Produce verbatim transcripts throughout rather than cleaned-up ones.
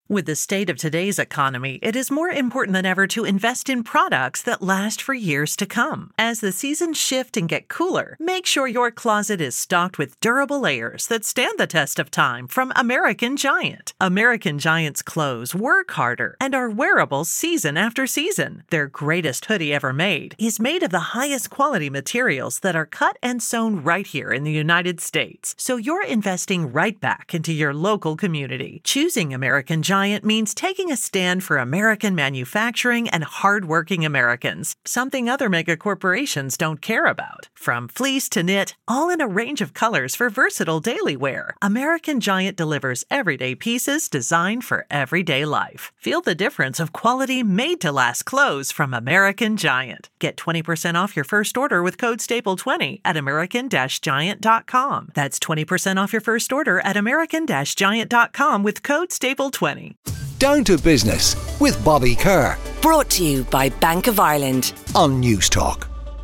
With the state of today's economy, it is more important than ever to invest in products that last for years to come. As the seasons shift and get cooler, make sure your closet is stocked with durable layers that stand the test of time from American Giant. American Giant's clothes work harder and are wearable season after season. Their greatest hoodie ever made is made of the highest quality materials that are cut and sewn right here in the United States. So you're investing right back into your local community. Choosing American Giant means taking a stand for American manufacturing and hardworking Americans, something other mega corporations don't care about. From fleece to knit, all in a range of colors for versatile daily wear, American Giant delivers everyday pieces designed for everyday life. Feel the difference of quality made-to-last clothes from American Giant. Get twenty percent off your first order with code staple twenty at american giant dot com. That's twenty percent off your first order at american giant dot com with code staple twenty. Down to Business with Bobby Kerr. Brought to you by Bank of Ireland on News Talk.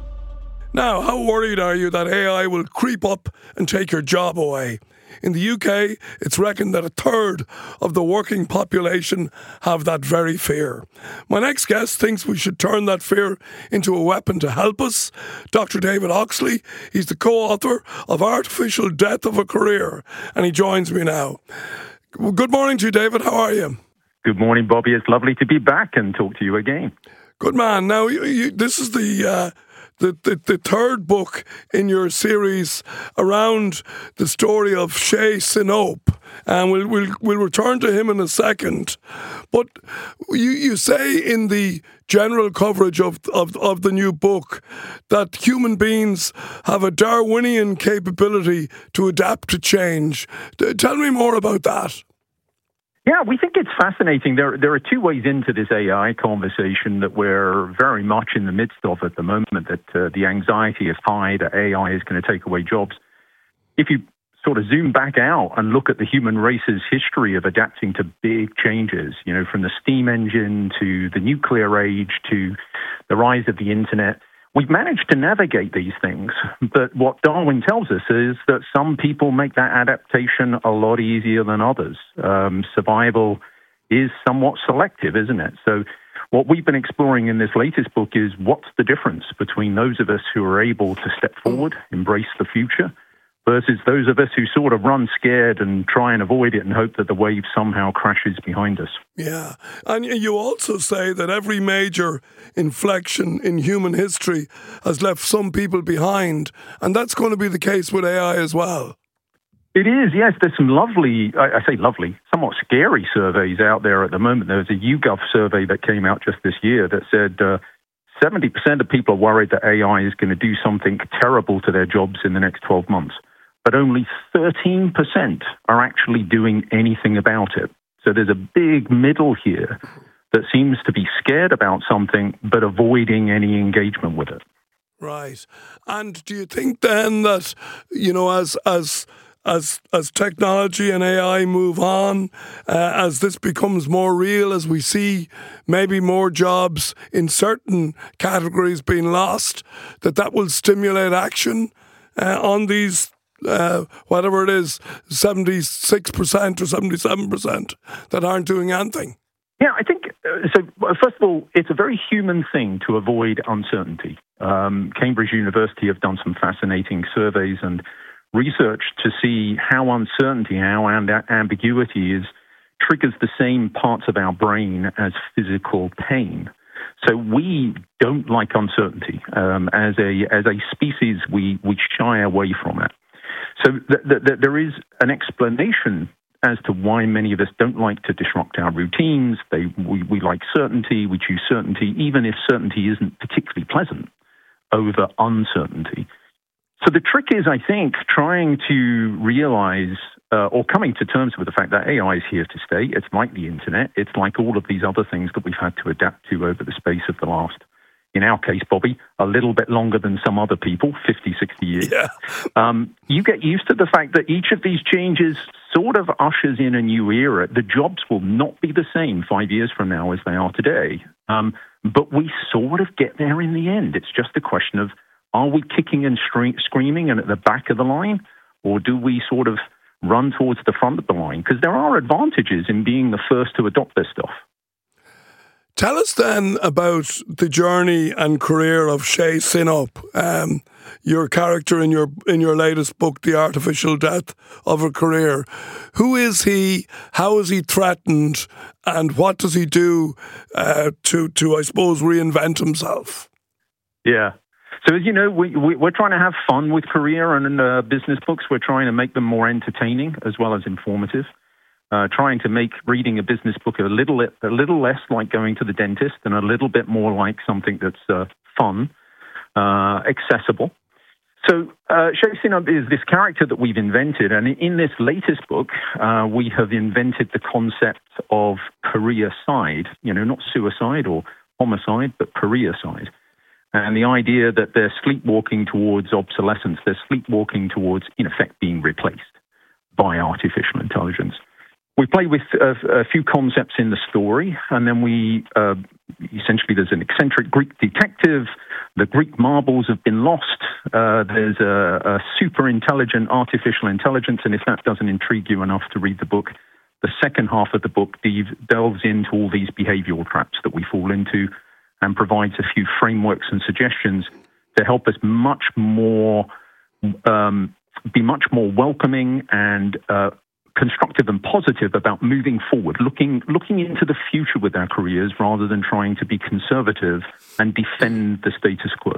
Now, how worried are you that A I will creep up and take your job away? In the U K, it's reckoned that a third of the working population have that very fear. My next guest thinks we should turn that fear into a weapon to help us. Doctor David Oxley, he's the co-author of Artificial Death of a Career, and he joins me now. Good morning to you, David. How are you? Good morning, Bobby. It's lovely to be back and talk to you again. Good man. Now, you, you, this is the, uh, the, the the third book in your series around the story of Shay Sinope, and we'll we'll we'll return to him in a second. But you you say in the general coverage of of of the new book that human beings have a Darwinian capability to adapt to change. Tell me more about that. Yeah, we think it's fascinating. There, there are two ways into this A I conversation that we're very much in the midst of at the moment, that uh, the anxiety is high that A I is going to take away jobs. If you sort of zoom back out and look at the human race's history of adapting to big changes, you know, from the steam engine to the nuclear age to the rise of the internet, we've managed to navigate these things. But what Darwin tells us is that some people make that adaptation a lot easier than others. Um, survival is somewhat selective, isn't it? So what we've been exploring in this latest book is what's the difference between those of us who are able to step forward, embrace the future, versus those of us who sort of run scared and try and avoid it and hope that the wave somehow crashes behind us. Yeah. And you also say that every major inflection in human history has left some people behind, and that's going to be the case with A I as well. It is, yes. There's some lovely, I say lovely, somewhat scary surveys out there at the moment. There was a YouGov survey that came out just this year that said uh, seventy percent of people are worried that A I is going to do something terrible to their jobs in the next twelve months. But only thirteen percent are actually doing anything about it. So there's a big middle here that seems to be scared about something but avoiding any engagement with it. Right. And do you think then that, you know, as as as as technology and A I move on, uh, as this becomes more real, as we see maybe more jobs in certain categories being lost, that that will stimulate action uh, on these Uh, whatever it is, seventy-six percent or seventy-seven percent that aren't doing anything? Yeah, I think, uh, so first of all, it's a very human thing to avoid uncertainty. Um, Cambridge University have done some fascinating surveys and research to see how uncertainty, how amb- ambiguity is triggers the same parts of our brain as physical pain. So we don't like uncertainty. Um, as a as a species, we, we shy away from it. So th- th- th- there is an explanation as to why many of us don't like to disrupt our routines. They, we, we like certainty. We choose certainty, even if certainty isn't particularly pleasant, over uncertainty. So the trick is, I think, trying to realize uh, or coming to terms with the fact that A I is here to stay. It's like the internet. It's like all of these other things that we've had to adapt to over the space of the last, in our case, Bobby, a little bit longer than some other people, fifty, sixty years. Yeah. Um, you get used to the fact that each of these changes sort of ushers in a new era. The jobs will not be the same five years from now as they are today. Um, but we sort of get there in the end. It's just a question of, are we kicking and stre- screaming and at the back of the line, or do we sort of run towards the front of the line, because there are advantages in being the first to adopt this stuff. Tell us then about the journey and career of Shay Sinnop, um, your character in your in your latest book, The Artificial Death of a Career. Who is he? How is he threatened? And what does he do uh, to, to, I suppose, reinvent himself? Yeah. So as you know, we, we, we're trying to have fun with career and uh, business books. We're trying to make them more entertaining as well as informative. Uh, trying to make reading a business book a little a little less like going to the dentist and a little bit more like something that's uh, fun, uh, accessible. So uh, Shay Sinnop is this character that we've invented, and in this latest book, uh, we have invented the concept of career-side, you know, not suicide or homicide, but career-side. And the idea that they're sleepwalking towards obsolescence, they're sleepwalking towards, in effect, being replaced by artificial intelligence. We play with a, a few concepts in the story, and then we, uh, essentially, there's an eccentric Greek detective, the Greek marbles have been lost, uh, there's a, a super intelligent artificial intelligence, and if that doesn't intrigue you enough to read the book, the second half of the book delves into all these behavioral traps that we fall into and provides a few frameworks and suggestions to help us much more, um, be much more welcoming and uh, constructive and positive about moving forward, looking looking into the future with our careers rather than trying to be conservative and defend the status quo.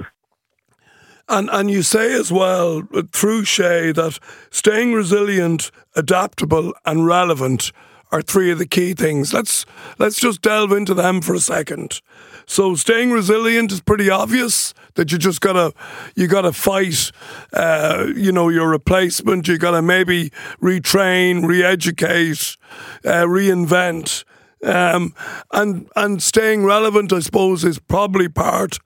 And and you say as well, through Shay, that staying resilient, adaptable and relevant are three of the key things. Let's let's just delve into them for a second. So staying resilient is pretty obvious, that you just gotta you gotta fight, uh, you know, your replacement. You gotta maybe retrain, re-educate, uh, reinvent, um, and and staying relevant, I suppose, is probably part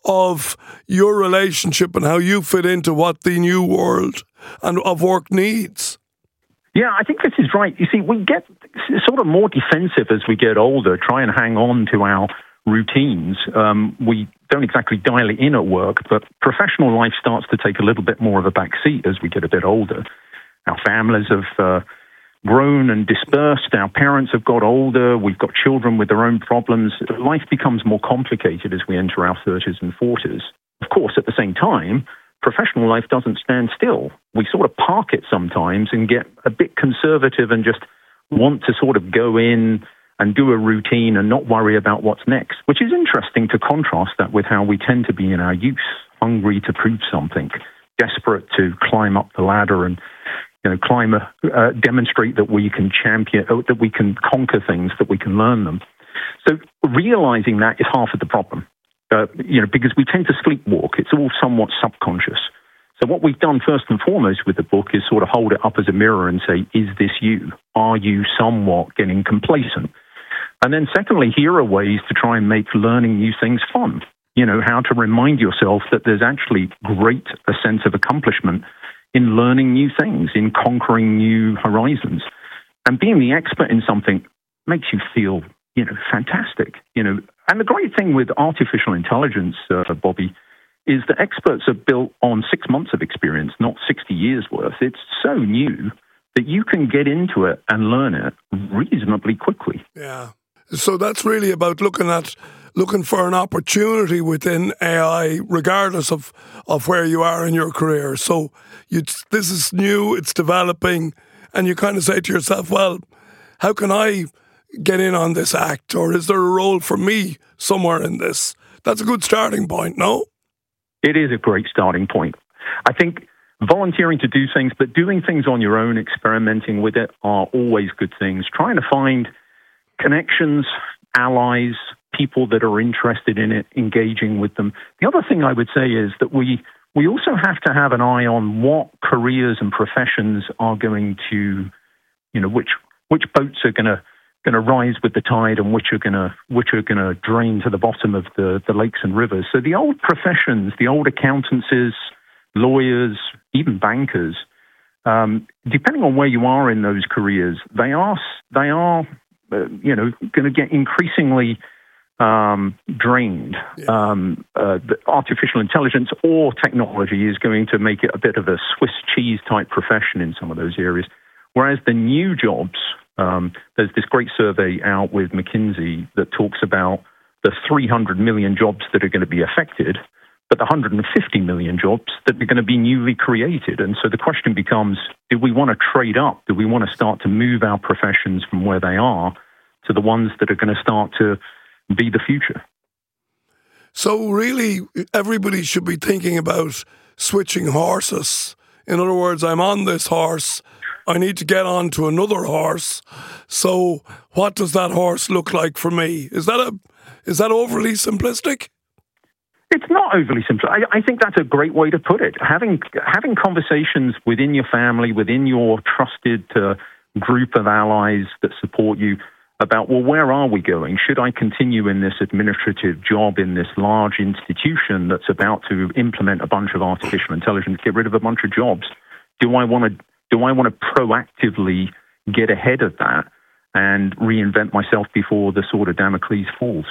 of your relationship and how you fit into what the new world and of work needs. Yeah, I think this is right. You see, we get sort of more defensive as we get older, try and hang on to our routines. Um, we don't exactly dial it in at work, but professional life starts to take a little bit more of a back seat as we get a bit older. Our families have uh, grown and dispersed. Our parents have got older. We've got children with their own problems. Life becomes more complicated as we enter our thirties and forties. Of course, at the same time, professional life doesn't stand still. We sort of park it sometimes and get a bit conservative and just want to sort of go in and do a routine and not worry about what's next, which is interesting to contrast that with how we tend to be in our youth, hungry to prove something, desperate to climb up the ladder and, you know, climb, a, uh, demonstrate that we can champion, uh, that we can conquer things, that we can learn them. So realizing that is half of the problem, uh, you know, because we tend to sleepwalk. It's all somewhat subconscious. So what we've done first and foremost with the book is sort of hold it up as a mirror and say, is this you? Are you somewhat getting complacent? And then secondly, here are ways to try and make learning new things fun. You know, how to remind yourself that there's actually great a sense of accomplishment in learning new things, in conquering new horizons. And being the expert in something makes you feel, you know, fantastic. You know, and the great thing with artificial intelligence, uh, Bobby, is that experts are built on six months of experience, not sixty years worth. It's so new that you can get into it and learn it reasonably quickly. Yeah. So that's really about looking at looking for an opportunity within A I, regardless of, of where you are in your career. So you, this is new, it's developing, and you kind of say to yourself, well, how can I get in on this act? Or is there a role for me somewhere in this? That's a good starting point, no? It is a great starting point. I think volunteering to do things, but doing things on your own, experimenting with it, are always good things. Trying to find connections, allies, people that are interested in it, engaging with them. The other thing I would say is that we we also have to have an eye on what careers and professions are going to, you know, which which boats are going to going to rise with the tide and which are going to which are going to drain to the bottom of the, the lakes and rivers. So the old professions, the old accountancies, lawyers, even bankers, um, depending on where you are in those careers, they are they are uh, you know going to get increasingly um, drained. Yeah. Um, uh, the artificial intelligence or technology is going to make it a bit of a Swiss cheese type profession in some of those areas. Whereas the new jobs, um, there's this great survey out with McKinsey that talks about the three hundred million jobs that are going to be affected, but the one hundred fifty million jobs that are going to be newly created. And so the question becomes, do we want to trade up? Do we want to start to move our professions from where they are to the ones that are going to start to be the future? So really, everybody should be thinking about switching horses. In other words, I'm on this horse, I need to get on to another horse. So what does that horse look like for me? Is that a is that overly simplistic? It's not overly simple. I, I think that's a great way to put it. Having having conversations within your family, within your trusted uh, group of allies that support you about, well, where are we going? Should I continue in this administrative job in this large institution that's about to implement a bunch of artificial intelligence, get rid of a bunch of jobs? Do I want to do I want to proactively get ahead of that and reinvent myself before the sword of Damocles falls?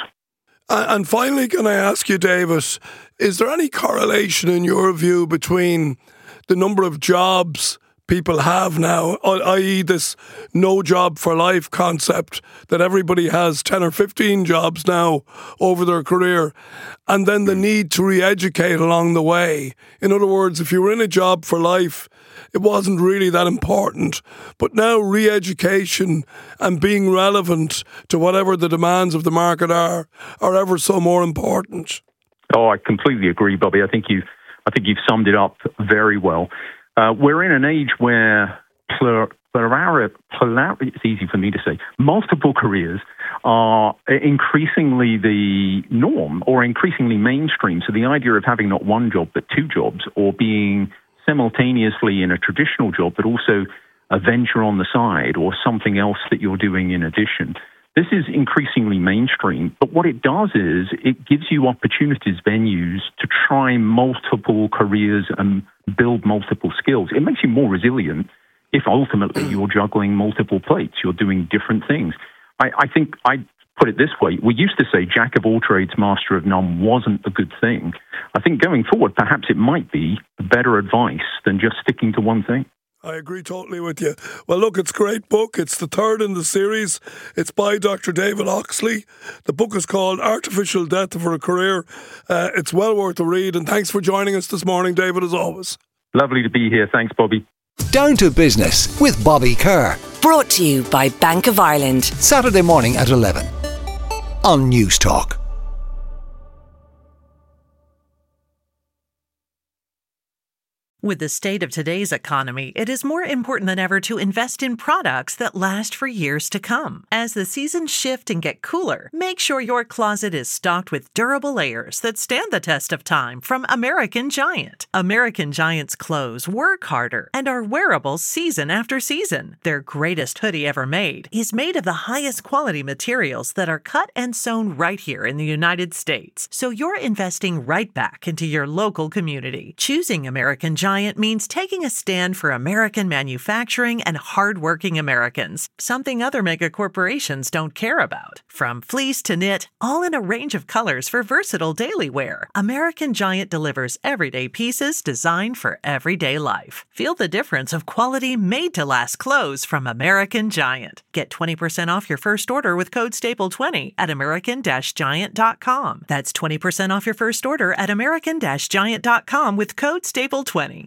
And finally, can I ask you, David, is there any correlation in your view between the number of jobs people have now, that is this no job for life concept that everybody has ten or fifteen jobs now over their career, and then the need to re-educate along the way? In other words, if you were in a job for life, it wasn't really that important. But now re-education and being relevant to whatever the demands of the market are, are ever so more important. Oh, I completely agree, Bobby. I think you, I think you've summed it up very well. Uh, we're in an age where plur, plurari, plurari, it's easy for me to say, multiple careers are increasingly the norm or increasingly mainstream. So the idea of having not one job but two jobs, or being simultaneously in a traditional job but also a venture on the side or something else that you're doing in addition, this is increasingly mainstream. But what it does is it gives you opportunities, venues to try multiple careers and build multiple skills. It makes you more resilient if ultimately you're juggling multiple plates, you're doing different things. I, I think I put it this way. We used to say jack of all trades, master of none wasn't a good thing. I think going forward, perhaps it might be better advice than just sticking to one thing. I agree totally with you. Well, look, it's a great book. It's the third in the series. It's by Doctor David Oxley. The book is called Artificial Death for a Career. Uh, it's well worth a read. And thanks for joining us this morning, David, as always. Lovely to be here. Thanks, Bobby. Down to Business with Bobby Kerr. Brought to you by Bank of Ireland. Saturday morning at eleven on News Talk. With the state of today's economy, it is more important than ever to invest in products that last for years to come. As the seasons shift and get cooler, make sure your closet is stocked with durable layers that stand the test of time from American Giant. American Giant's clothes work harder and are wearable season after season. Their greatest hoodie ever made is made of the highest quality materials that are cut and sewn right here in the United States. So you're investing right back into your local community. Choosing American Giant means taking a stand for American manufacturing and hardworking Americans, something other mega corporations don't care about. From fleece to knit, all in a range of colors for versatile daily wear, American Giant delivers everyday pieces designed for everyday life. Feel the difference of quality made-to-last clothes from American Giant. Get twenty percent off your first order with code staple twenty at american giant dot com. That's twenty percent off your first order at american giant dot com with code staple twenty.